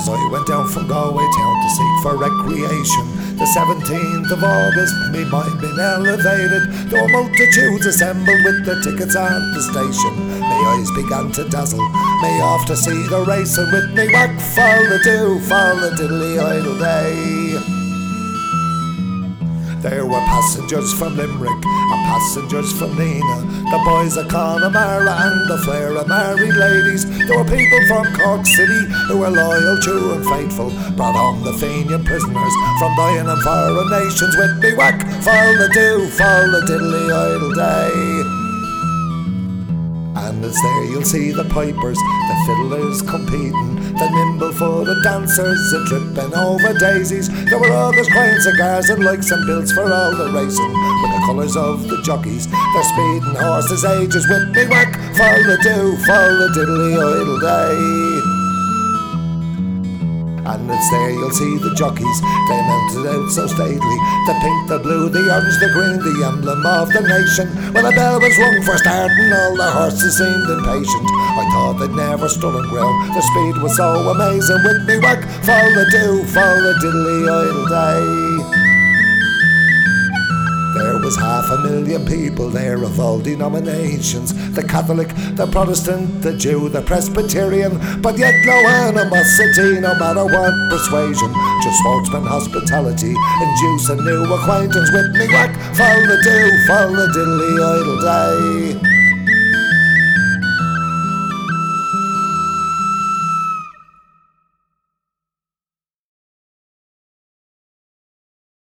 as I went down from Galway town to seek for recreation. The 17th of August, me mind been elevated. There were multitudes assembled with their tickets at the station. My eyes began to dazzle, me off to see the racing with me whack fall the diddly idle day. There were passengers from Limerick and passengers from Nina, the boys of Connemara and the flair of married ladies. There were people from Cork City who were loyal, true and faithful, brought home the Fenian prisoners from dying and foreign nations with me whack fall the diddly idle day. And it's there you'll see the pipers, the fiddlers competing, the nimble-footed dancers a-tripping over daisies. There were others crying cigars and likes and builds for all the racing, with the colours of the jockeys, their speeding horses' ages with me whack fall the diddly idle day. And it's there you'll see the jockeys, they mounted out so stately, the pink, the blue, the orange, the green, the emblem of the nation. When the bell was rung for starting, all the horses seemed impatient. I thought they'd never stood on ground, their speed was so amazing with me whack fall the diddly idle day. There was 500,000 people there of all denominations, the Catholic, the Protestant, the Jew, the Presbyterian, but yet no animosity, no matter what persuasion, just sportsman hospitality, induce a new acquaintance with me whack fall the diddly idle day.